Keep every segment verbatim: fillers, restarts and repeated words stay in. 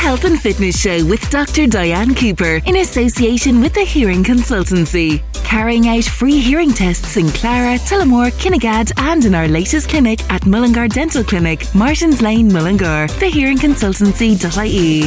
Health and Fitness Show with Doctor Diane Cooper in association with the Hearing Consultancy. Carrying out free hearing tests in Clara, Tullamore, Kinnegad and in our latest clinic at Mullingar Dental Clinic, Martins Lane, Mullingar. the hearing consultancy dot I E.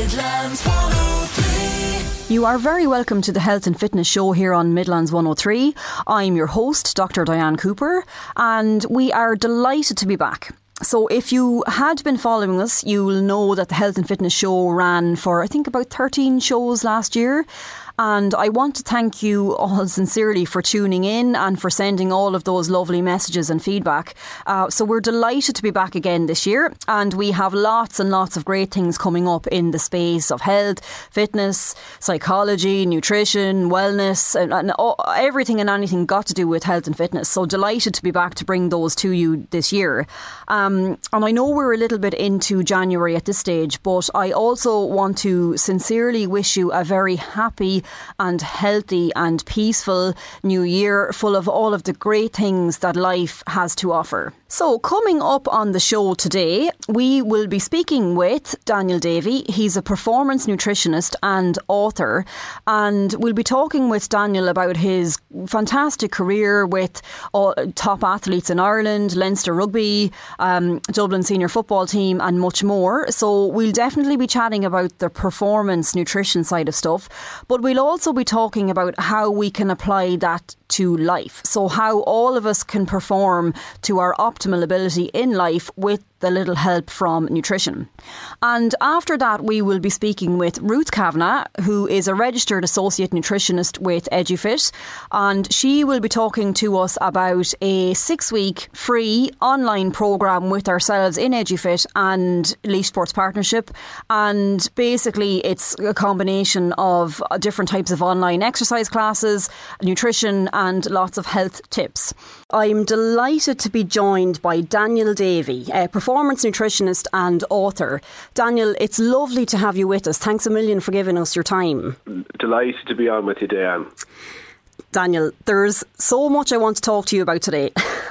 You are very welcome to the Health and Fitness Show here on Midlands one oh three. I'm your host, Doctor Diane Cooper, and we are delighted to be back. So if you had been following us, you'll know that the Health and Fitness Show ran for, I think, about thirteen shows last year. And I want to thank you all sincerely for tuning in and for sending all of those lovely messages and feedback. Uh, so we're delighted to be back again this year, and we have lots and lots of great things coming up in the space of health, fitness, psychology, nutrition, wellness, and, and all, everything and anything got to do with health and fitness. So delighted to be back to bring those to you this year. Um, and I know we're a little bit into January at this stage, but I also want to sincerely wish you a very happy and healthy and peaceful new year, full of all of the great things that life has to offer. So coming up on the show today, we will be speaking with Daniel Davey. He's a performance nutritionist and author, and we'll be talking with Daniel about his fantastic career with all, top athletes in Ireland, Leinster Rugby, um, Dublin senior football team and much more. So we'll definitely be chatting about the performance nutrition side of stuff, but we'll also be talking about how we can apply that to life. So how all of us can perform to our optimal ability in life with the little help from nutrition. And after that, we will be speaking with Ruth Kavanagh, who is a registered associate nutritionist with EduFit, and she will be talking to us about a six-week free online programme with ourselves in EduFit and Laois Sports Partnership. And basically, it's a combination of different types of online exercise classes, nutrition, and lots of health tips. I'm delighted to be joined by Daniel Davey, a performance nutritionist and author. Daniel, it's lovely to have you with us. Thanks a million for giving us your time. Delighted to be on with you, Diane. Daniel, there's so much I want to talk to you about today.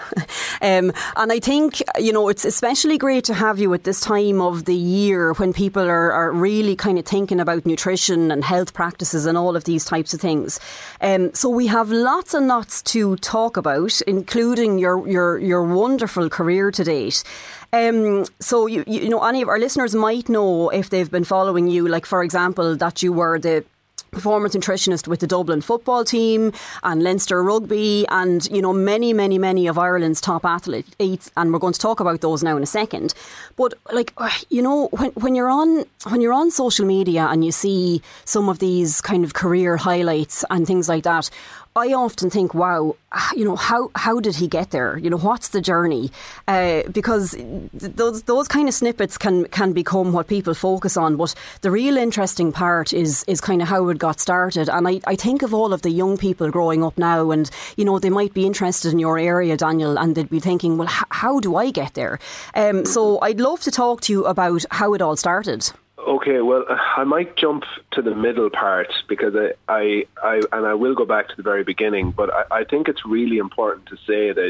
um, and I think, you know, it's especially great to have you at this time of the year when people are, are really kind of thinking about nutrition and health practices and all of these types of things. Um, so we have lots and lots to talk about, including your, your, your wonderful career to date. Um, so, you, you know, any of our listeners might know, if they've been following you, like, for example, that you were the performance nutritionist with the Dublin football team and Leinster Rugby and, you know, many, many, many of Ireland's top athletes, and we're going to talk about those now in a second. But, like, you know, when, when you're on when you're on social media and you see some of these kind of career highlights and things like that, I often think, wow, you know, how how did he get there? You know, what's the journey? Uh, because those those kind of snippets can can become what people focus on. But the real interesting part is is kind of how it got started. And I, I think of all of the young people growing up now, and, you know, they might be interested in your area, Daniel, and they'd be thinking, well, h- how do I get there? Um, so I'd love to talk to you about how it all started. Okay, well, I might jump to the middle part because I, I, I and I will go back to the very beginning, but I, I think it's really important to say that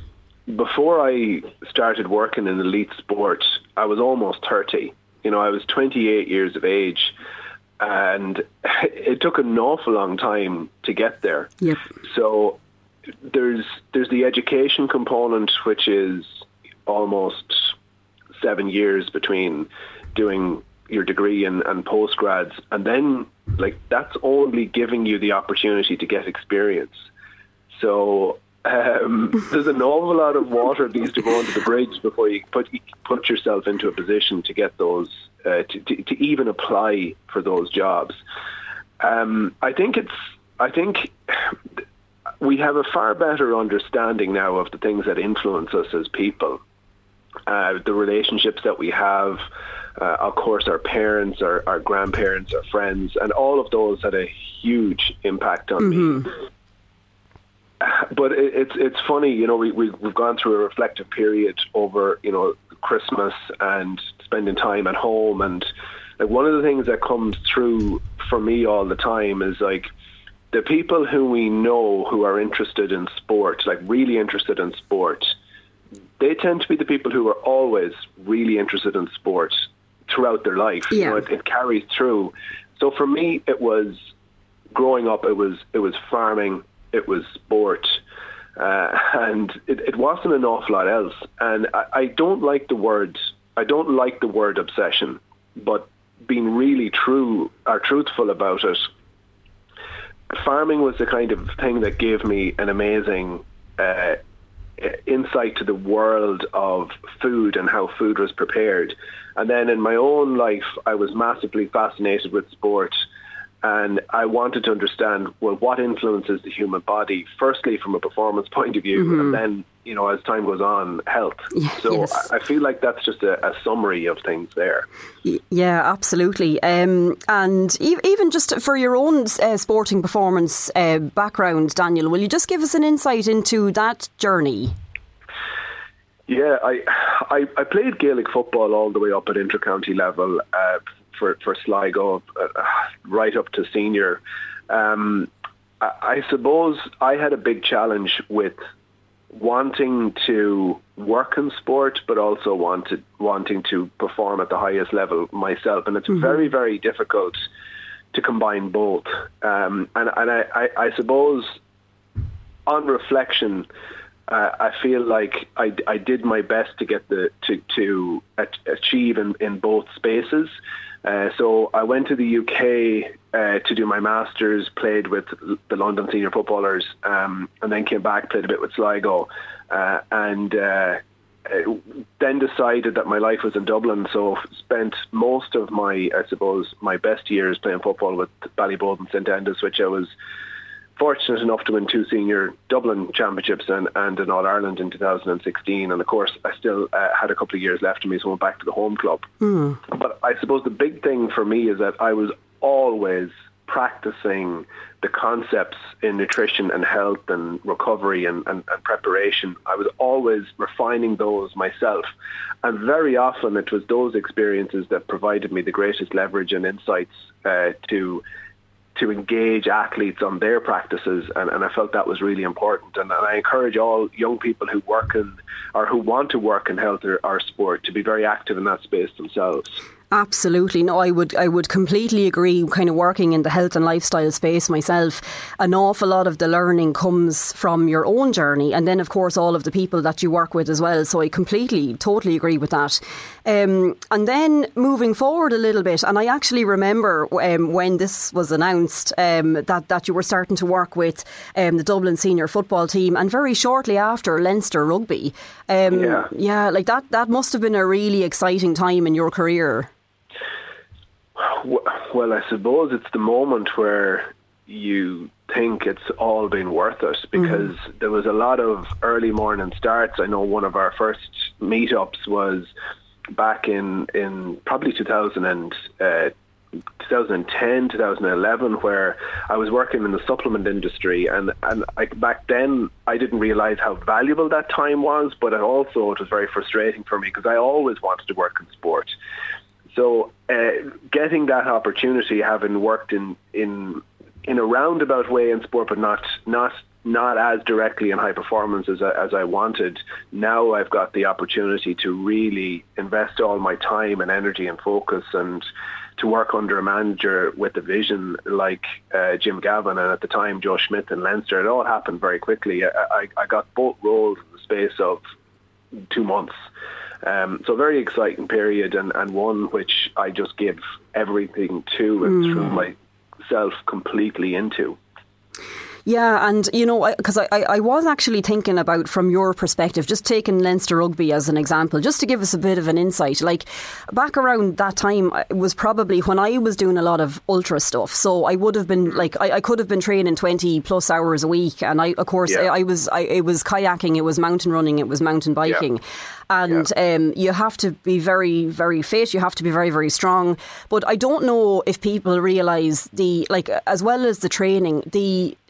before I started working in elite sport, I was almost thirty. You know, I was twenty-eight years of age, and it took an awful long time to get there. Yep. So there's there's the education component, which is almost seven years between doing your degree and, and postgrads, and then, like, that's only giving you the opportunity to get experience. So um, there's an awful lot of water that needs to go under the bridge before you put you put yourself into a position to get those uh, to, to to even apply for those jobs. Um, I think it's I think we have a far better understanding now of the things that influence us as people, uh, the relationships that we have. Uh, of course, our parents, our, our grandparents, our friends, and all of those had a huge impact on mm-hmm. me. But it, it's it's funny, you know, we, we, we've gone through a reflective period over, you know, Christmas and spending time at home. And, like, one of the things that comes through for me all the time is, like, the people who we know who are interested in sport, like really interested in sport, they tend to be the people who are always really interested in sport throughout their life. Yeah. You know, it, it carries through. So for me, it was growing up. It was it was farming. It was sport, uh, and it, it wasn't an awful lot else. And I, I don't like the word. I don't like the word obsession, but being really true or truthful about it, farming was the kind of thing that gave me an amazing uh, insight to the world of food and how food was prepared. And then in my own life, I was massively fascinated with sport, and I wanted to understand, well, what influences the human body, firstly from a performance point of view, mm-hmm. and then, you know, as time goes on, health. So yes. I, I feel like that's just a, a summary of things there. Yeah, absolutely. Um, and e- even just for your own uh, sporting performance uh, background, Daniel, will you just give us an insight into that journey? Yeah, I, I, I played Gaelic football all the way up at inter-county level, uh, for, for Sligo, uh, right up to senior. Um, I, I suppose I had a big challenge with wanting to work in sport, but also wanted wanting to perform at the highest level myself. And it's mm-hmm. very, very difficult to combine both. Um, and and I, I, I suppose on reflection, Uh, I feel like I, I did my best to get the to to achieve in, in both spaces. Uh, so I went to the U K uh, to do my masters, played with the London senior footballers, um, and then came back, played a bit with Sligo, uh, and uh, then decided that my life was in Dublin. So spent most of my, I suppose, my best years playing football with Ballyboden and St Enda's, which I was fortunate enough to win two senior Dublin championships and, and an All-Ireland in two thousand sixteen. And of course, I still uh, had a couple of years left in me, so I went back to the home club. Mm. But I suppose the big thing for me is that I was always practicing the concepts in nutrition and health and recovery and, and, and preparation. I was always refining those myself. And very often it was those experiences that provided me the greatest leverage and insights uh, to to engage athletes on their practices, and, and I felt that was really important. And, and I encourage all young people who work in or who want to work in health or, or sport to be very active in that space themselves. Absolutely. No, I would I would completely agree. Kind of working in the health and lifestyle space myself, an awful lot of the learning comes from your own journey, and then of course all of the people that you work with as well. So I completely, totally agree with that. Um, and then moving forward a little bit, and I actually remember um, when this was announced um, that, that you were starting to work with um, the Dublin senior football team, and very shortly after Leinster Rugby. Um, yeah. Yeah, like that, that must have been a really exciting time in your career. Well, I suppose it's the moment where you think it's all been worth it, because mm-hmm. there was a lot of early morning starts. I know one of our first meetups was back in, in probably two thousand and, uh, twenty ten, twenty eleven, where I was working in the supplement industry, and, and I, back then I didn't realise how valuable that time was, but it also it was very frustrating for me because I always wanted to work in sport. So uh, getting that opportunity, having worked in, in in a roundabout way in sport, but not not not as directly in high performance as I, as I wanted, now I've got the opportunity to really invest all my time and energy and focus, and to work under a manager with a vision like uh, Jim Gavin, and at the time Joe Schmidt in Leinster. It all happened very quickly. I, I, I got both roles in the space of two months. Um, so very exciting period, and, and one which I just give everything to and mm. threw myself completely into. Yeah, and you know, because I, I, I was actually thinking about, from your perspective, just taking Leinster Rugby as an example, just to give us a bit of an insight. Like, back around that time, it was probably when I was doing a lot of ultra stuff. So I would have been, like, I, I could have been training twenty plus hours a week. And I, of course, yeah. I, I was, I, it was kayaking, it was mountain running, it was mountain biking. Yeah. And yeah. um, you have to be very, very fit. You have to be very, very strong. But I don't know if people realise the, like, as well as the training, the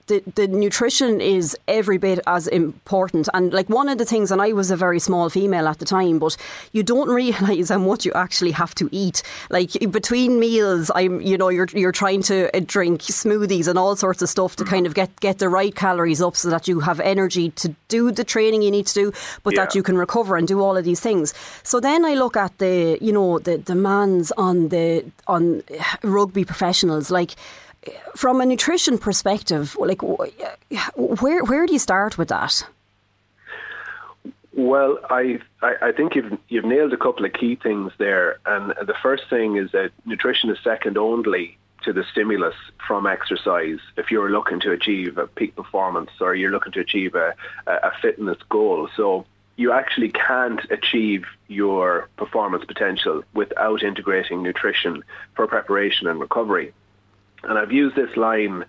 the, the nutrition is every bit as important. And like one of the things, and I was a very small female at the time, but you don't realise how much you actually have to eat. Like between meals, I'm, you know, you're you're trying to drink smoothies and all sorts of stuff to kind of get, get the right calories up so that you have energy to do the training you need to do, but yeah. that you can recover and do all of these things. So then I look at the, you know, the demands on the on rugby professionals, like from a nutrition perspective, like where where do you start with that? Well, I, I I think you've you've nailed a couple of key things there, and the first thing is that nutrition is second only to the stimulus from exercise. If you're looking to achieve a peak performance or you're looking to achieve a, a fitness goal, so you actually can't achieve your performance potential without integrating nutrition for preparation and recovery. And I've used this line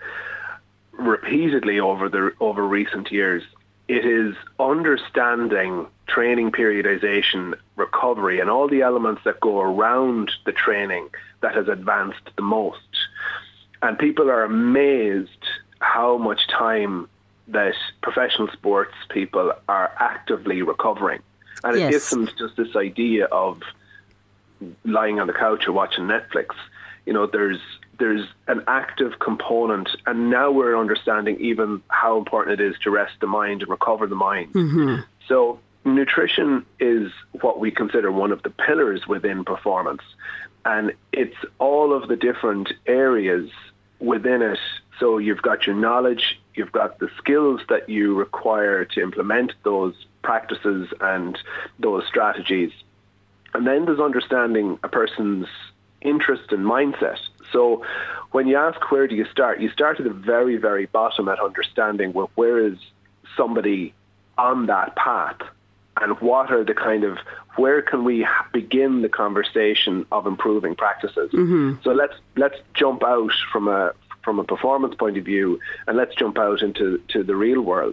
repeatedly over the over recent years. It is understanding training periodization, recovery, and all the elements that go around the training that has advanced the most. And people are amazed how much time that professional sports people are actively recovering. And it yes. isn't just this idea of lying on the couch or watching Netflix. You know, there's there's an active component, and now we're understanding even how important it is to rest the mind and recover the mind. Mm-hmm. So nutrition is what we consider one of the pillars within performance, and it's all of the different areas within it. So you've got your knowledge, you've got the skills that you require to implement those practices and those strategies. And then there's understanding a person's interest and mindset. So when you ask where do you start, you start at the very, very bottom at understanding, well, where is somebody on that path, and what are the kind of, where can we begin the conversation of improving practices? Mm-hmm. So let's let's jump out from a from a performance point of view, and let's jump out into to the real world.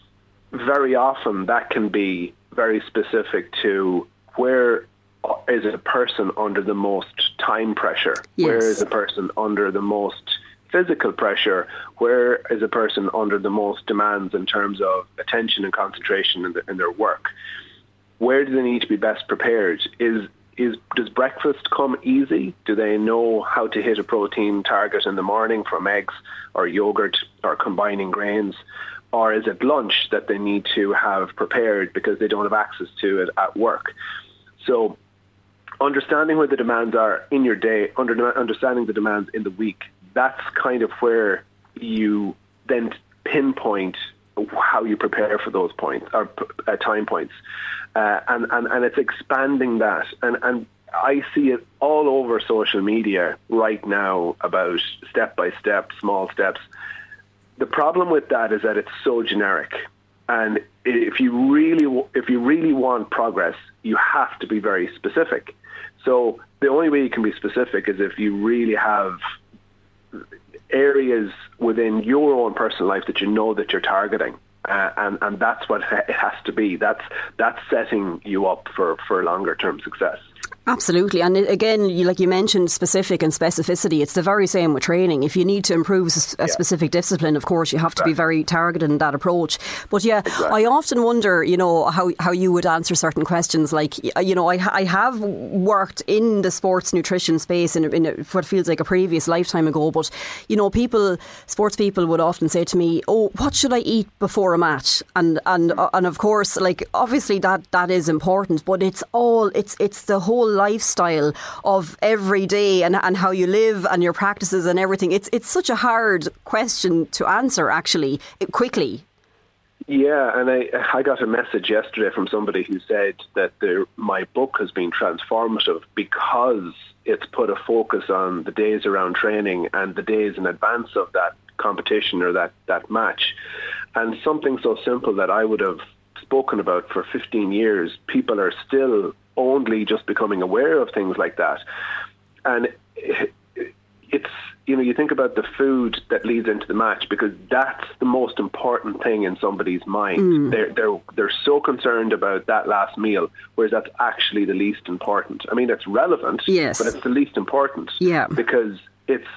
Very often that can be very specific to where is a person under the most time pressure? Yes. Where is a person under the most physical pressure? Where is a person under the most demands in terms of attention and concentration in, the, in their work? Where do they need to be best prepared? Is is does breakfast come easy? Do they know how to hit a protein target in the morning from eggs or yogurt or combining grains? Or is it lunch that they need to have prepared because they don't have access to it at work? So understanding where the demands are in your day, under, understanding the demands in the week, that's kind of where you then pinpoint how you prepare for those points or uh, time points. Uh, and, and, and it's expanding that. And, and I see it all over social media right now about step-by-step, small steps. The problem with that is that it's so generic. And if you really, if you really want progress, you have to be very specific. So the only way you can be specific is if you really have areas within your own personal life that you know that you're targeting. Uh, and, and that's what it has to be. That's that's setting you up for, for longer term success. Absolutely. And again, you, like you mentioned, specific and specificity, it's the very same with training. If you need to improve a, a yeah. specific discipline, of course, you have to exactly. be very targeted in that approach. But yeah, exactly. I often wonder, you know, how, how you would answer certain questions. Like, you know, I, I have worked in the sports nutrition space in, in what feels like a previous lifetime ago. But, you know, people, sports people would often say to me, oh, what should I eat before a match? And, and, and of course, like, obviously that, that is important, but it's all, it's, it's the whole lifestyle of every day and, and how you live and your practices and everything. It's it's such a hard question to answer, actually, quickly. Yeah, and I I got a message yesterday from somebody who said that the, my book has been transformative because it's put a focus on the days around training and the days in advance of that competition or that, that match. And something so simple that I would have spoken about for fifteen years, people are still only just becoming aware of things like that. And it's, you know, you think about the food that leads into the match because that's the most important thing in somebody's mind. Mm. They're, they're, they're so concerned about that last meal, whereas that's actually the least important. I mean, it's relevant, yes. but it's the least important. Yeah. Because it's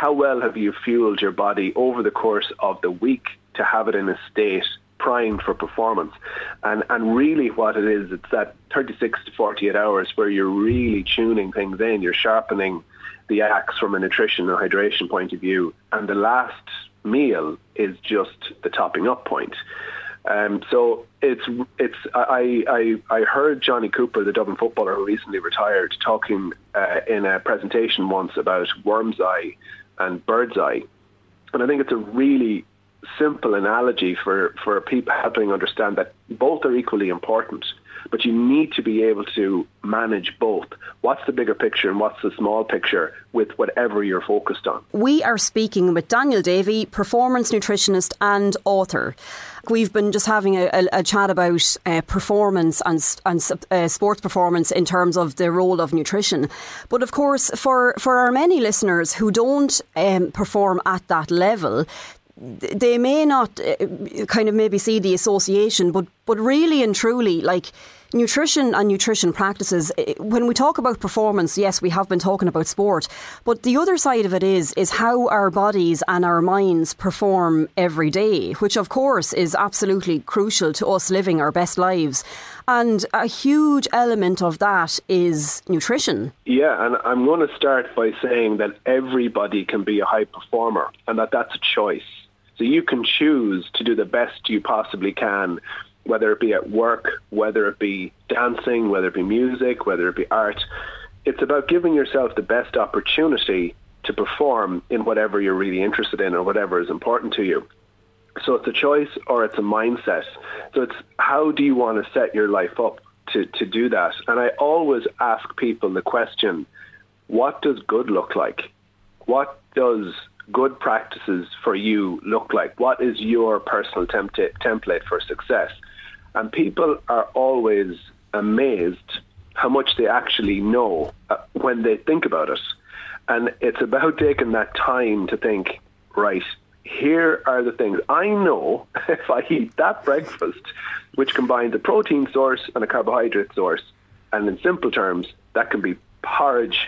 how well have you fueled your body over the course of the week to have it in a state primed for performance? And and really what it is, it's that thirty-six to forty-eight hours where you're really tuning things in, you're sharpening the axe from a nutrition and hydration point of view, and the last meal is just the topping up point. Um, so it's it's I, I I heard Johnny Cooper, the Dublin footballer who recently retired, talking uh, in a presentation once about worm's eye and bird's eye, and I think it's a really simple analogy for for people helping understand that both are equally important, but you need to be able to manage both. What's the bigger picture and what's the small picture with whatever you're focused on? We are speaking with Daniel Davey, performance nutritionist and author. We've been just having a, a, a chat about uh, performance and, and uh, sports performance in terms of the role of nutrition. But of course, for, for our many listeners who don't um, perform at that level, they may not uh, kind of maybe see the association, but but really and truly, like, nutrition and nutrition practices, when we talk about performance, yes, we have been talking about sport, but the other side of it is is how our bodies and our minds perform every day, which of course is absolutely crucial to us living our best lives. And a huge element of that is nutrition. Yeah, and I'm going to start by saying that everybody can be a high performer, and that that's a choice. So you can choose to do the best you possibly can, whether it be at work, whether it be dancing, whether it be music, whether it be art. It's about giving yourself the best opportunity to perform in whatever you're really interested in or whatever is important to you. So it's a choice or it's a mindset. So it's how do you want to set your life up to, to do that? And I always ask people the question, what does good look like? What does good practices for you look like? What is your personal template template for success? And people are always amazed how much they actually know uh, when they think about it. And it's about taking that time to think, right, here are the things. I know if I eat that breakfast, which combines a protein source and a carbohydrate source, and in simple terms, that can be porridge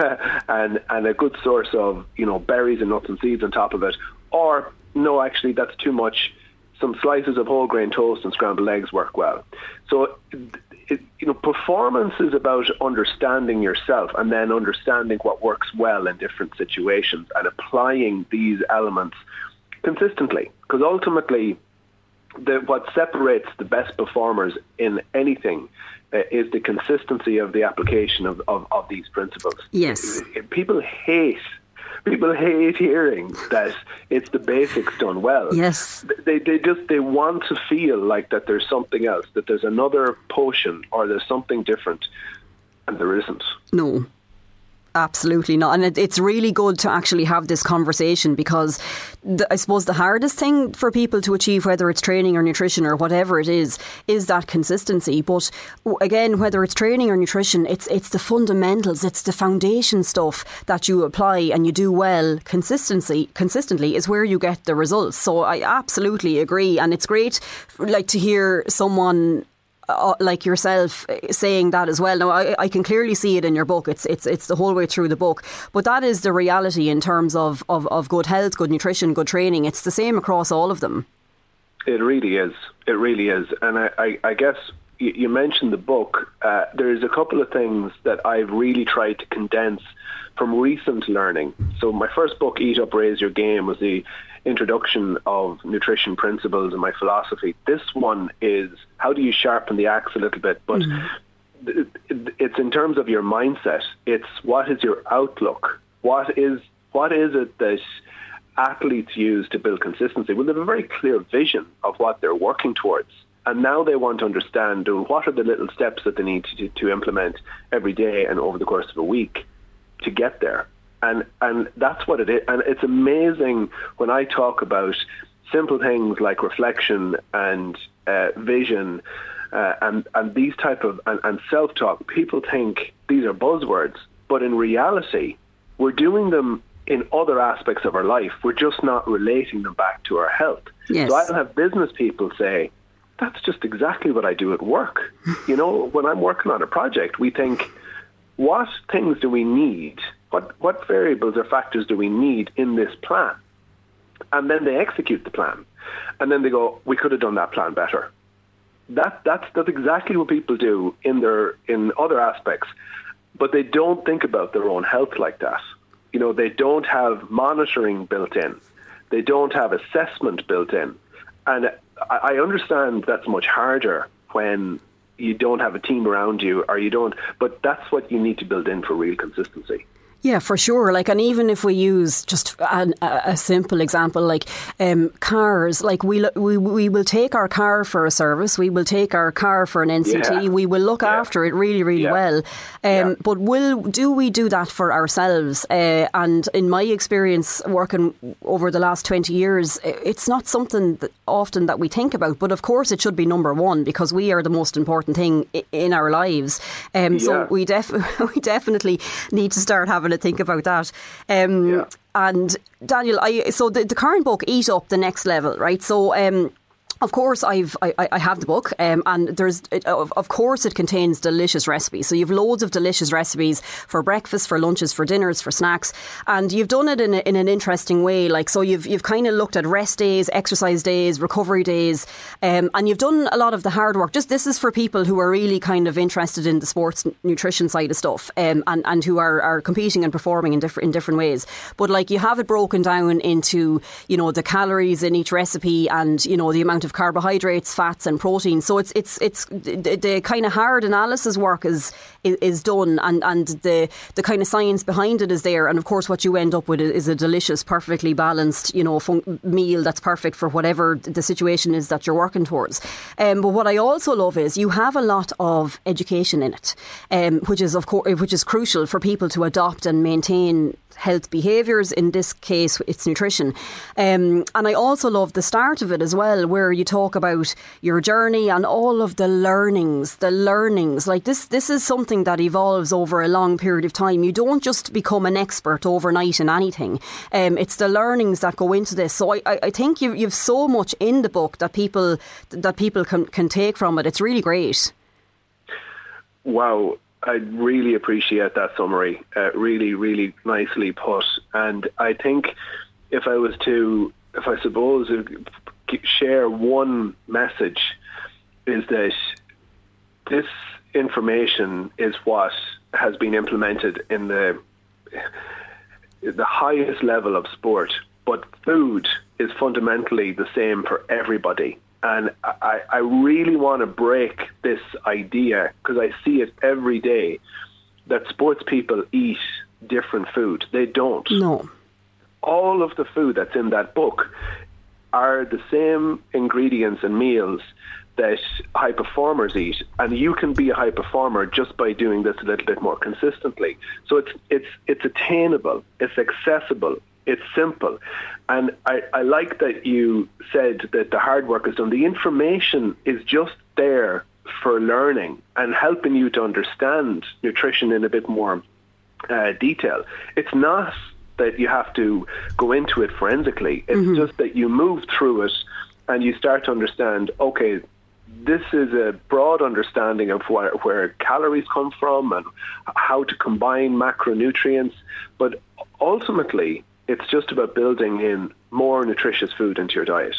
and and a good source of, you know, berries and nuts and seeds on top of it. Or, no, actually, that's too much. Some slices of whole grain toast and scrambled eggs work well. So, it, you know, performance is about understanding yourself and then understanding what works well in different situations and applying these elements consistently. Because ultimately, the, what separates the best performers in anything uh, is the consistency of the application of, of, of these principles. Yes. People hate People hate hearing that it's the basics done well. Yes. They they just they want to feel like that there's something else, that there's another potion or there's something different, and there isn't. No. Absolutely not. And it, it's really good to actually have this conversation because the, I suppose the hardest thing for people to achieve, whether it's training or nutrition or whatever it is, is that consistency. But again, whether it's training or nutrition, it's it's the fundamentals, it's the foundation stuff that you apply and you do well. Consistency, consistently is where you get the results. So I absolutely agree. And it's great, like, to hear someone Uh, like yourself saying that as well. Now, I, I can clearly see it in your book. It's it's it's the whole way through the book. But that is the reality in terms of, of, of good health, good nutrition, good training. It's the same across all of them. It really is. It really is. And I, I, I guess you, you mentioned the book. Uh, there's a couple of things that I've really tried to condense from recent learning. So my first book, Eat Up, Raise Your Game, was the introduction of nutrition principles and my philosophy. This one is how do you sharpen the axe a little bit, but mm-hmm. it's in terms of your mindset. It's what is your outlook? What is what is it that athletes use to build consistency? Well, they have a very clear vision of what they're working towards. And now they want to understand what are the little steps that they need to, to implement every day and over the course of a week to get there. And and that's what it is. And it's amazing when I talk about simple things like reflection and uh, vision uh, and, and these type of, and, and self-talk. People think these are buzzwords, but in reality, we're doing them in other aspects of our life. We're just not relating them back to our health. Yes. So I'll have business people say, that's just exactly what I do at work. You know, when I'm working on a project, we think, what things do we need what, what variables or factors do we need in this plan? And then they execute the plan. And then they go, we could have done that plan better. That that's that's exactly what people do in their in other aspects, but they don't think about their own health like that. You know, they don't have monitoring built in. They don't have assessment built in. And I, I understand that's much harder when you don't have a team around you or you don't, but that's what you need to build in for real consistency. Yeah, for sure. Like, and even if we use just an, a, a simple example, like um, cars, like we, we we will take our car for a service, we will take our car for an N C T, yeah. we will look yeah. after it really, really yeah. well. Um, yeah. But will do we do that for ourselves? Uh, and in my experience working over the last twenty years, it's not something that often that we think about. But of course, it should be number one because we are the most important thing in our lives. Um, yeah. So we def- we definitely need to start having a think about that. Um, yeah. And Daniel, I, so the, the current book, Eat Up, The Next Level, right? So um, of course, I've I, I have the book, um, and there's it, of, of course it contains delicious recipes. So you've loads of delicious recipes for breakfast, for lunches, for dinners, for snacks, and you've done it in a, in an interesting way. Like so, you've you've kind of looked at rest days, exercise days, recovery days, um, and you've done a lot of the hard work. Just this is for people who are really kind of interested in the sports nutrition side of stuff, um, and and who are, are competing and performing in different in different ways. But like you have it broken down into you know the calories in each recipe, and you know the amount of carbohydrates, fats and protein. So it's it's it's the, the kind of hard analysis work is is, is done, and, and the the kind of science behind it is there. And of course what you end up with is a delicious, perfectly balanced, you know, fun- meal that's perfect for whatever the situation is that you're working towards. Um, but what I also love is you have a lot of education in it, um, which is of course which is crucial for people to adopt and maintain health behaviours. In this case, it's nutrition. Um, and I also love the start of it as well, where you talk about your journey and all of the learnings, the learnings. Like this, this is something that evolves over a long period of time. You don't just become an expert overnight in anything. Um, it's the learnings that go into this. So I, I think you've, you've so much in the book that people that people can, can take from it. It's really great. Wow. I really appreciate that summary. Uh, really, really nicely put. And I think if I was to, if I suppose, share one message, is that this information is what has been implemented in the the highest level of sport. But food is fundamentally the same for everybody. And I, I really want to break this idea, because I see it every day, that sports people eat different food. They don't. No. All of the food that's in that book are the same ingredients and meals that high performers eat. And you can be a high performer just by doing this a little bit more consistently. So it's it's it's attainable, it's accessible, it's simple. And I, I like that you said that the hard work is done. The information is just there for learning and helping you to understand nutrition in a bit more uh, detail. It's not that you have to go into it forensically. It's mm-hmm. just that you move through it and you start to understand, okay, this is a broad understanding of where, where calories come from and how to combine macronutrients. But ultimately, it's just about building in more nutritious food into your diet.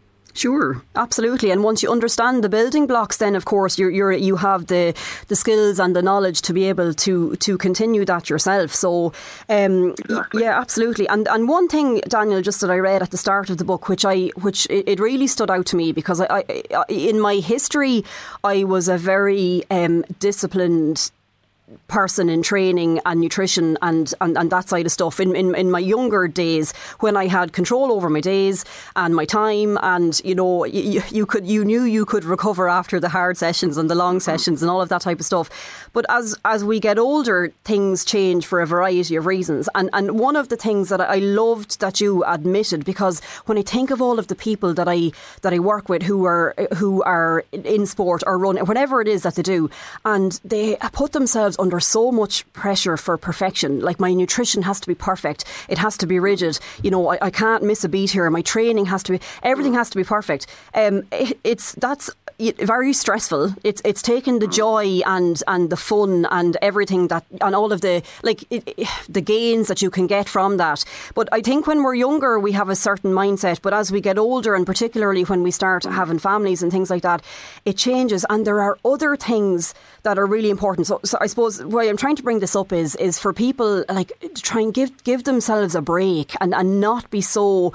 Sure, absolutely. And once you understand the building blocks, then of course you're, you're you have the the skills and the knowledge to be able to to continue that yourself. So, um, exactly. yeah, absolutely. And and one thing, Daniel, just that I read at the start of the book, which I which it really stood out to me, because I, I in my history I was a very um, disciplined person in training and nutrition and, and, and that side of stuff in, in, in my younger days, when I had control over my days and my time, and you know you, you could you knew you could recover after the hard sessions and the long sessions and all of that type of stuff. But as as we get older, things change for a variety of reasons, and and one of the things that I loved that you admitted, because when I think of all of the people that I that I work with who are who are in sport or run, whatever it is that they do, and they put themselves under so much pressure for perfection. Like, my nutrition has to be perfect. It has to be rigid. You know, I, I can't miss a beat here. My training has to be, everything has to be perfect. Um, it, it's, that's very stressful. It's it's taken the joy and and the fun and everything that and all of the like it, it, the gains that you can get from that. But I think when we're younger, we have a certain mindset. But as we get older, and particularly when we start having families and things like that, it changes. And there are other things that are really important. So, so I suppose why I'm trying to bring this up is is for people like to try and give give themselves a break and, and not be so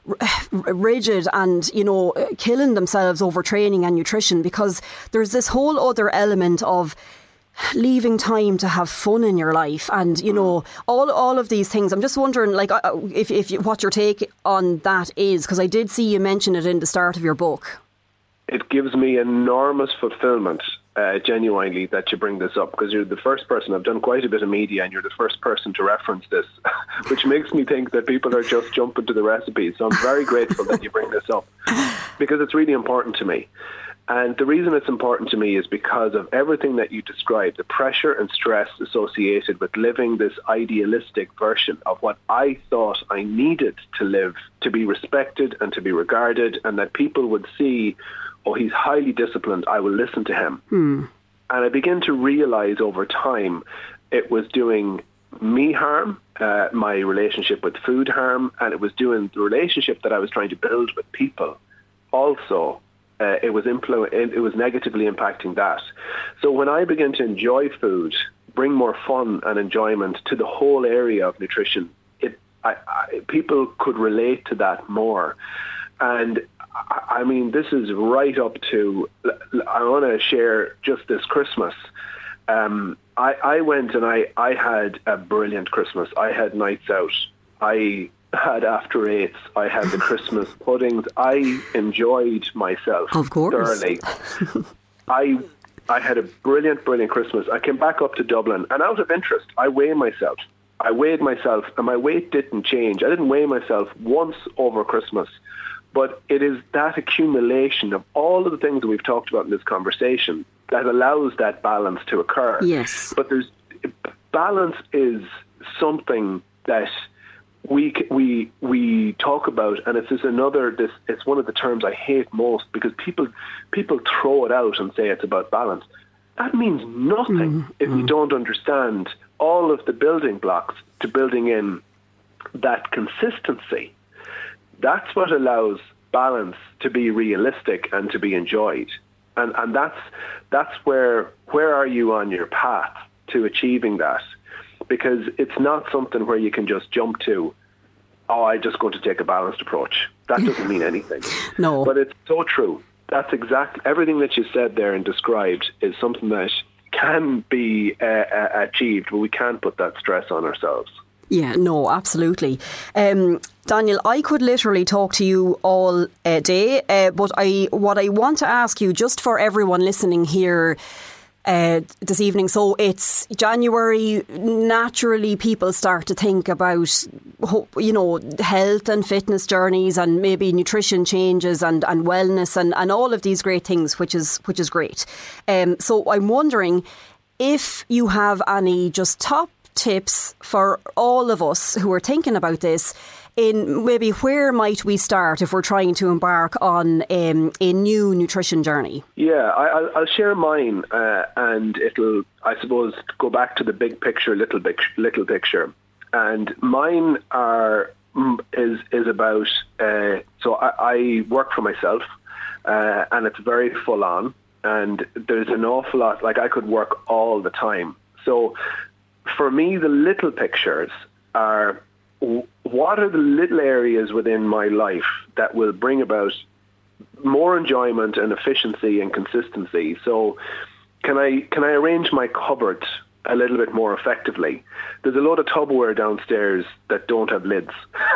rigid and, you know, killing themselves over training and nutrition, because there's this whole other element of leaving time to have fun in your life and, you know, all all of these things. I'm just wondering, like, if, if you, what your take on that is, because I did see you mention it in the start of your book. It gives me enormous fulfillment, uh, genuinely, that you bring this up, because you're the first person. I've done quite a bit of media, and you're the first person to reference this, which makes me think that people are just jumping to the recipes. So I'm very grateful that you bring this up, because it's really important to me. And the reason it's important to me is because of everything that you described, the pressure and stress associated with living this idealistic version of what I thought I needed to live, to be respected and to be regarded, and that people would see, oh, he's highly disciplined, I will listen to him. Hmm. And I began to realize over time it was doing me harm, uh, my relationship with food harm, and it was doing the relationship that I was trying to build with people also. Uh, it was influ- it was negatively impacting that. So when I began to enjoy food, bring more fun and enjoyment to the whole area of nutrition, it I, I, people could relate to that more. And I, I mean, this is right up to, I want to share just this Christmas. Um, I, I went and I, I had a brilliant Christmas. I had nights out. I had after eights. I had the Christmas puddings. I enjoyed myself of course. thoroughly. I I had a brilliant, brilliant Christmas. I came back up to Dublin, and out of interest, I weighed myself. I weighed myself, and my weight didn't change. I didn't weigh myself once over Christmas. But it is that accumulation of all of the things that we've talked about in this conversation that allows that balance to occur. Yes. But there's balance is something that we we we talk about, and it's just another. This it's one of the terms I hate most, because people people throw it out and say it's about balance. That means nothing mm-hmm. if you don't understand all of the building blocks to building in that consistency. That's what allows balance to be realistic and to be enjoyed. And and that's that's where where are you on your path to achieving that? Because it's not something where you can just jump to, oh, I'm just going to take a balanced approach. That doesn't mean anything. No. But it's so true. That's exactly everything that you said there and described is something that can be uh, uh, achieved, but we can't put that stress on ourselves. Yeah, no, absolutely. Um, Daniel, I could literally talk to you all uh, day, uh, but I what I want to ask you, just for everyone listening here uh, this evening, so it's January, naturally people start to think about, you know, health and fitness journeys and maybe nutrition changes and, and wellness and, and all of these great things, which is which is great. Um, so I'm wondering if you have any just top tips for all of us who are thinking about this, in maybe where might we start if we're trying to embark on um, a new nutrition journey? Yeah, I, I'll, I'll share mine, uh, and it'll, I suppose, go back to the big picture, little big, little picture. And mine are is is about. Uh, so I, I work for myself, uh, and it's very full on. And there's an awful lot. Like I could work all the time. So for me, the little pictures are, what are the little areas within my life that will bring about more enjoyment and efficiency and consistency? So can I can I arrange my cupboard a little bit more effectively? There's a lot of Tupperware downstairs that don't have lids.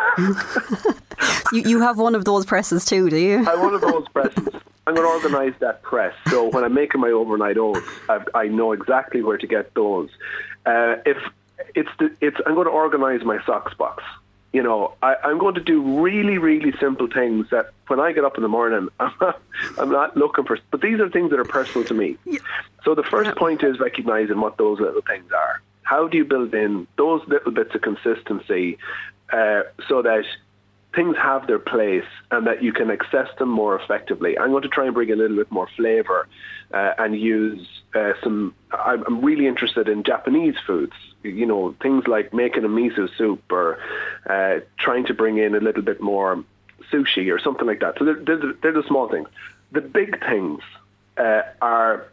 you, you have one of those presses too, do you? I have one of those presses. I'm going to organise that press. So when I'm making my overnight oats, I, I know exactly where to get those. Uh, if it's the, it's, I'm going to organise my socks box. You know, I, I'm going to do really, really simple things that when I get up in the morning, I'm not, I'm not looking for. But these are things that are personal to me. Yeah. So the first point is recognising what those little things are. How do you build in those little bits of consistency uh, so that things have their place and that you can access them more effectively. I'm going to try and bring a little bit more flavour uh, and use uh, some... I'm really interested in Japanese foods, you know, things like making a miso soup or uh, trying to bring in a little bit more sushi or something like that. So they're, they're, they're the small things. The big things uh, are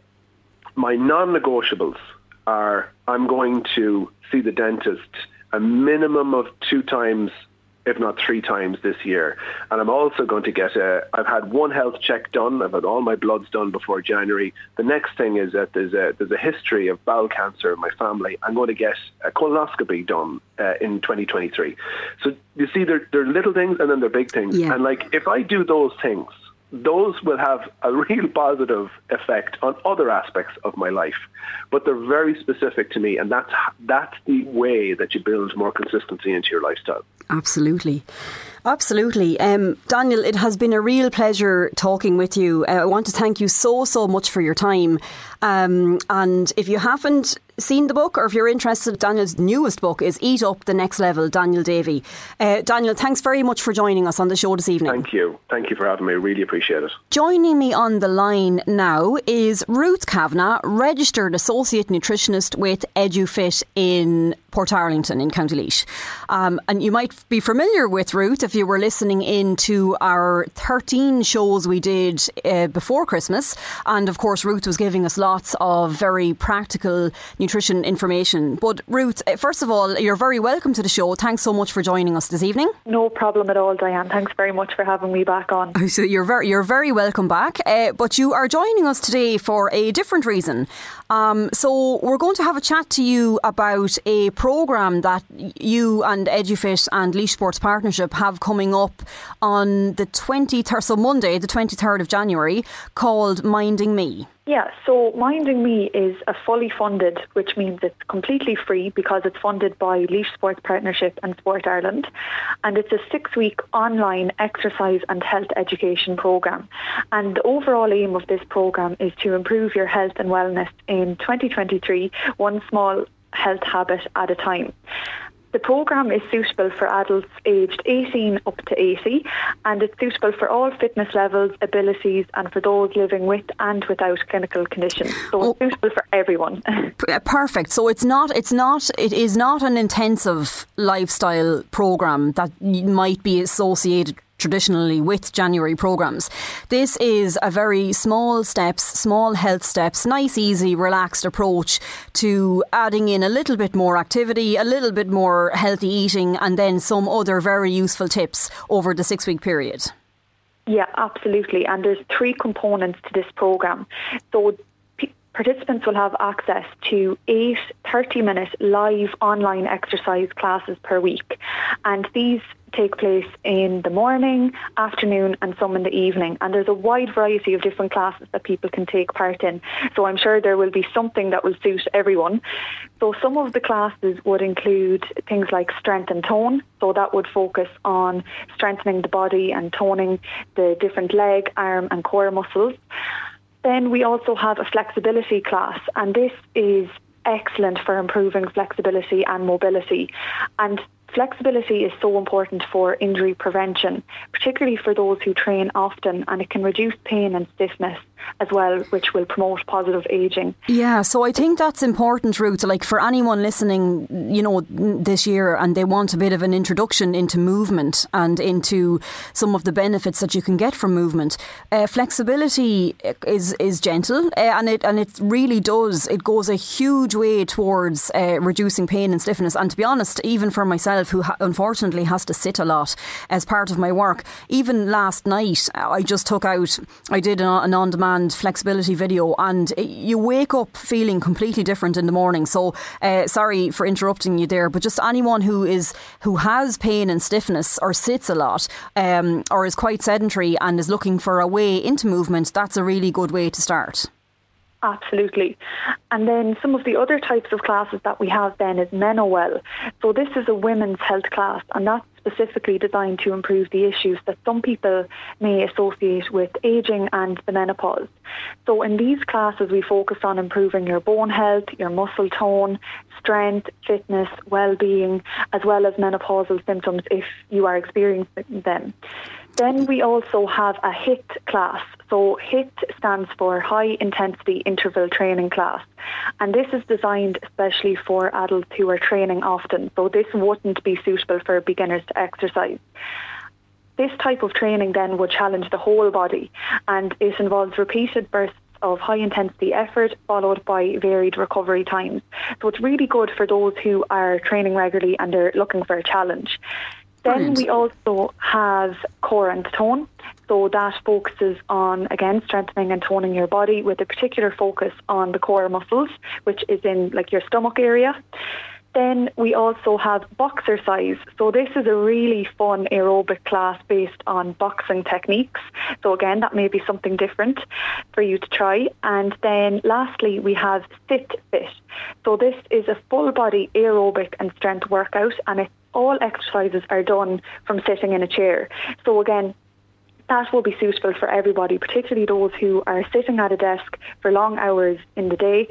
my non-negotiables are I'm going to see the dentist a minimum of two times, if not three times this year. And I'm also going to get a, I've had one health check done. I've had all my bloods done before January. The next thing is that there's a, there's a history of bowel cancer in my family. I'm going to get a colonoscopy done uh, in twenty twenty-three. So you see, there, there are little things and then there are big things. Yeah. And like, if I do those things, those will have a real positive effect on other aspects of my life. But they're very specific to me, and that's that's the way that you build more consistency into your lifestyle. Absolutely. Absolutely. Um, Daniel, it has been a real pleasure talking with you. Uh, I want to thank you so, so much for your time. Um, and if you haven't seen the book, or if you're interested, Daniel's newest book is Eat Up the Next Level, Daniel Davey. Uh, Daniel, thanks very much for joining us on the show this evening. Thank you. Thank you for having me. I really appreciate it. Joining me on the line now is Ruth Kavanagh, registered associate nutritionist with EduFit in Portarlington in County Laois. Um, and you might be familiar with Ruth if you were listening in to our thirteen shows we did uh, before Christmas. And of course, Ruth was giving us lots of very practical nutrition information. But Ruth, first of all, you're very welcome to the show. Thanks so much for joining us this evening. No problem at all, Diane. Thanks very much for having me back on. So you're very, you're very welcome back. Uh, but you are joining us today for a different reason. Um, so we're going to have a chat to you about a programme that you and EduFit and Laois Sports Partnership have coming up on the twenty-third, so Monday, the twenty-third of January, called Minding Me. Yeah, so Minding Me is a fully funded, which means it's completely free because it's funded by Laois Sports Partnership and Sport Ireland. And it's a six-week online exercise and health education programme. And the overall aim of this programme is to improve your health and wellness in twenty twenty-three, one small health habit at a time. The programme is suitable for adults aged eighteen up to eighty, and it's suitable for all fitness levels, abilities, and for those living with and without clinical conditions. So it's oh. suitable for everyone. Perfect. So it's not, it's not, it is not an intensive lifestyle programme that might be associated traditionally with January programmes. This is a very small steps, small health steps, nice, easy, relaxed approach to adding in a little bit more activity, a little bit more healthy eating, and then some other very useful tips over the six-week period. Yeah, absolutely. And there's three components to this programme. So p- participants will have access to eight thirty-minute live online exercise classes per week. And these take place in the morning, afternoon and some in the evening, and there's a wide variety of different classes that people can take part in, so I'm sure there will be something that will suit everyone. So some of the classes would include things like strength and tone, so that would focus on strengthening the body and toning the different leg, arm and core muscles. Then we also have a flexibility class, and this is excellent for improving flexibility and mobility. And flexibility is so important for injury prevention, particularly for those who train often, and it can reduce pain and stiffness as well, which will promote positive ageing. Yeah, so I think that's important, Ruth. Like for anyone listening, you know, this year and they want a bit of an introduction into movement and into some of the benefits that you can get from movement. Uh, flexibility is is gentle, uh, and it and it really does. It goes a huge way towards uh, reducing pain and stiffness. And to be honest, even for myself, who ha- unfortunately has to sit a lot as part of my work, even last night I just took out, I did an, an on-demand flexibility video, and you wake up feeling completely different in the morning. So uh, sorry for interrupting you there, but just anyone who is who has pain and stiffness or sits a lot um, or is quite sedentary and is looking for a way into movement, that's a really good way to start. Absolutely. And then some of the other types of classes that we have then is Menowell. So this is a women's health class, and that's specifically designed to improve the issues that some people may associate with ageing and the menopause. So in these classes we focus on improving your bone health, your muscle tone, strength, fitness, well-being, as well as menopausal symptoms if you are experiencing them. Then we also have a H I I T class. So H I I T stands for High Intensity Interval Training Class. And this is designed especially for adults who are training often. So this wouldn't be suitable for beginners to exercise. This type of training then would challenge the whole body, and it involves repeated bursts of high intensity effort followed by varied recovery times. So it's really good for those who are training regularly and they're looking for a challenge. Then Brilliant. we also have Core and Tone. So that focuses on, again, strengthening and toning your body with a particular focus on the core muscles, which is in like your stomach area. Then we also have Boxercise. So this is a really fun aerobic class based on boxing techniques. So again, that may be something different for you to try. And then lastly, we have Sit Fit. So this is a full body aerobic and strength workout, and it's all exercises are done from sitting in a chair. So again, that will be suitable for everybody, particularly those who are sitting at a desk for long hours in the day.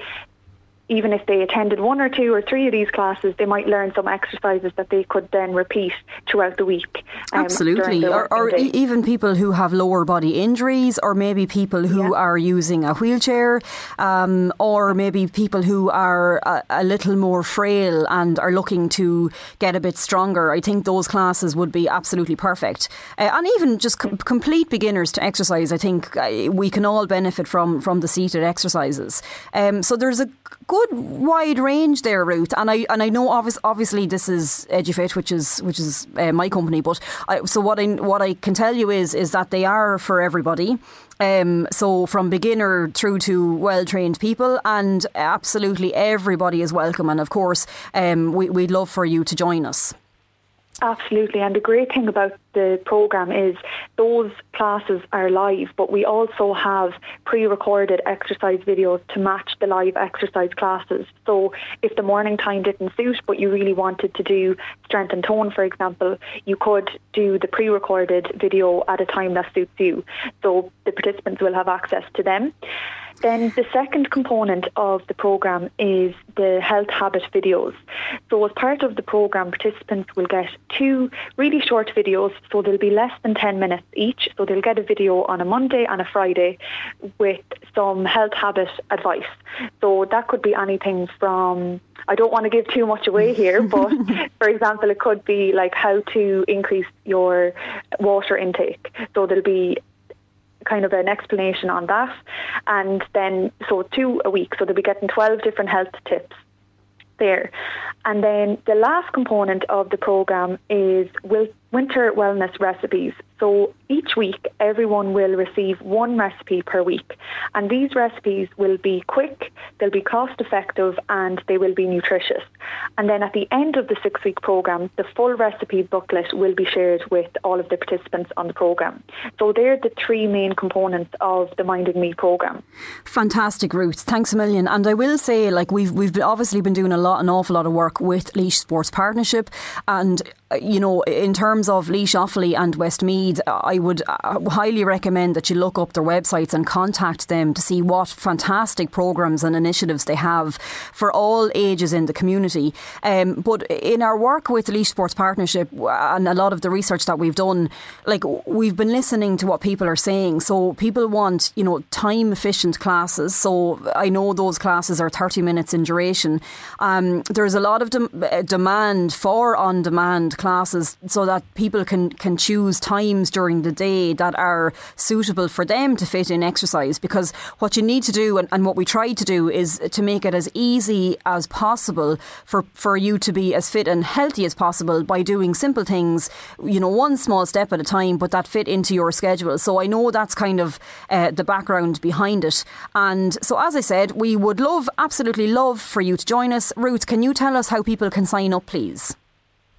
Even if they attended one or two or three of these classes, they might learn some exercises that they could then repeat throughout the week. Um, Absolutely. Or, or e- even people who have lower body injuries, or maybe people who yeah. are using a wheelchair, um, or maybe people who are a, a little more frail and are looking to get a bit stronger. I think those classes would be absolutely perfect. Uh, and even just com- complete beginners to exercise, I think uh, we can all benefit from, from the seated exercises. Um, so there's a good wide range there, Ruth, and I and I know obvious, obviously this is EduFit, which is which is uh, my company, but I, so what I what I can tell you is is that they are for everybody. Um, so from beginner through to well-trained people, and absolutely everybody is welcome. And of course, um, we, we'd love for you to join us. Absolutely, and the great thing about the programme is those classes are live, but we also have pre-recorded exercise videos to match the live exercise classes. So if the morning time didn't suit, but you really wanted to do strength and tone, for example, you could do the pre-recorded video at a time that suits you. So the participants will have access to them. Then the second component of the programme is the health habit videos. So as part of the programme, participants will get two really short videos, so they'll be less than ten minutes each. So they'll get a video on a Monday and a Friday with some health habit advice. So that could be anything from, I don't want to give too much away here, but for example, it could be like how to increase your water intake. So there'll be kind of an explanation on that, and then so two a week, so they'll be getting twelve different health tips there. And then the last component of the programme is winter wellness recipes. So each week everyone will receive one recipe per week, and these recipes will be quick, they'll be cost effective, and they will be nutritious. And then at the end of the six week programme, the full recipe booklet will be shared with all of the participants on the programme. So they're the three main components of the Minding Me programme. Fantastic, Ruth. Thanks a million. And I will say, like, we've we've obviously been doing a lot, an awful lot of work with Laois Sports Partnership, and you know, in terms of Laois, Offaly and Westmeath, I would highly recommend that you look up their websites and contact them to see what fantastic programmes and initiatives they have for all ages in the community. Um, but in our work with the Laois Sports Partnership and a lot of the research that we've done, like, we've been listening to what people are saying. So people want, you know, time efficient classes. So I know those classes are thirty minutes in duration. Um, there's a lot of de- demand for on-demand classes, so that people can, can choose times during the day that are suitable for them to fit in exercise. Because what you need to do, and, and what we try to do, is to make it as easy as possible for, for you to be as fit and healthy as possible by doing simple things, you know, one small step at a time, but that fit into your schedule. So I know that's kind of uh, the background behind it. And so, as I said, we would love, absolutely love for you to join us. Ruth, can you tell us how people can sign up, please?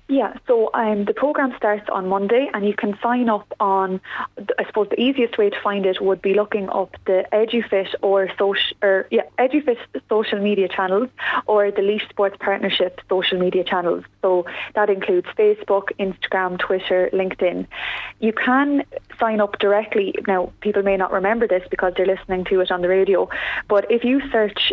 Yeah, so um, the programme starts on Monday, and you can sign up on, I suppose the easiest way to find it would be looking up the EduFit or social, or yeah, EduFit social media channels or the Laois Sports Partnership social media channels. So that includes Facebook, Instagram, Twitter, LinkedIn. You can sign up directly. Now, people may not remember this because they're listening to it on the radio, but if you search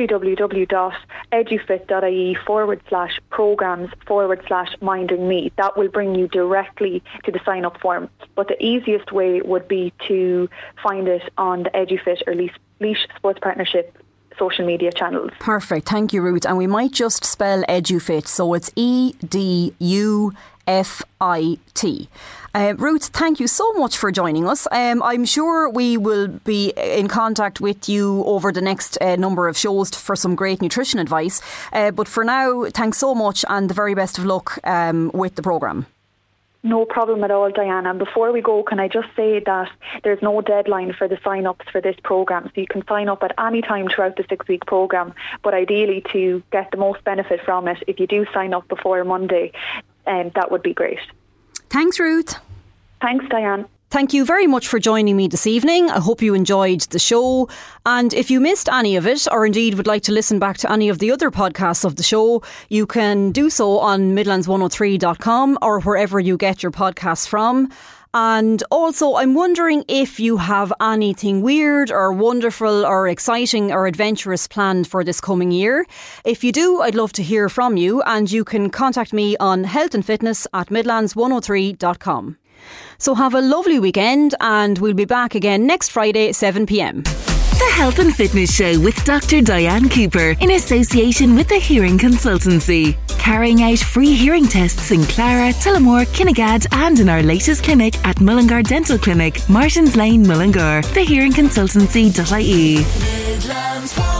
www.edufit.ie forward slash programs forward slash minding me. That will bring you directly to the sign up form. But the easiest way would be to find it on the EduFit or Laois Sports Partnership social media channels. Perfect. Thank you, Ruth. And we might just spell EduFit. So it's E D U F I T. Uh, Ruth, thank you so much for joining us. Um, I'm sure we will be in contact with you over the next uh, number of shows for some great nutrition advice. Uh, but for now, thanks so much and the very best of luck um, with the programme. No problem at all, Diana. And before we go, can I just say that there's no deadline for the sign-ups for this programme. So you can sign up at any time throughout the six-week programme. But ideally, to get the most benefit from it, if you do sign up before Monday, um, that would be great. Thanks, Ruth. Thanks, Diane. Thank you very much for joining me this evening. I hope you enjoyed the show. And if you missed any of it, or indeed would like to listen back to any of the other podcasts of the show, you can do so on midlands one oh three dot com or wherever you get your podcasts from. And also, I'm wondering if you have anything weird or wonderful or exciting or adventurous planned for this coming year. If you do, I'd love to hear from you, and you can contact me on health and fitness at midlands one oh three dot com. So have a lovely weekend, and we'll be back again next Friday, seven p.m. The Health and Fitness Show with Doctor Diane Cooper in association with the Hearing Consultancy. Carrying out free hearing tests in Clara, Tullamore, Kinnegad and in our latest clinic at Mullingar Dental Clinic, Martins Lane, Mullingar. the hearing consultancy dot I E.